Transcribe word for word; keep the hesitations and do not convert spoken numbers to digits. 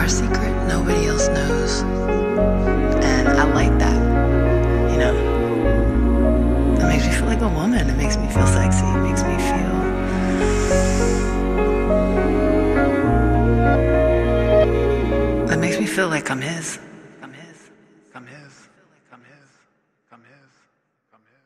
our secret. Nobody else knows. And I like that, you know. It makes me feel like a woman. It makes me feel sexy. It makes me feel... It makes me feel like I'm his.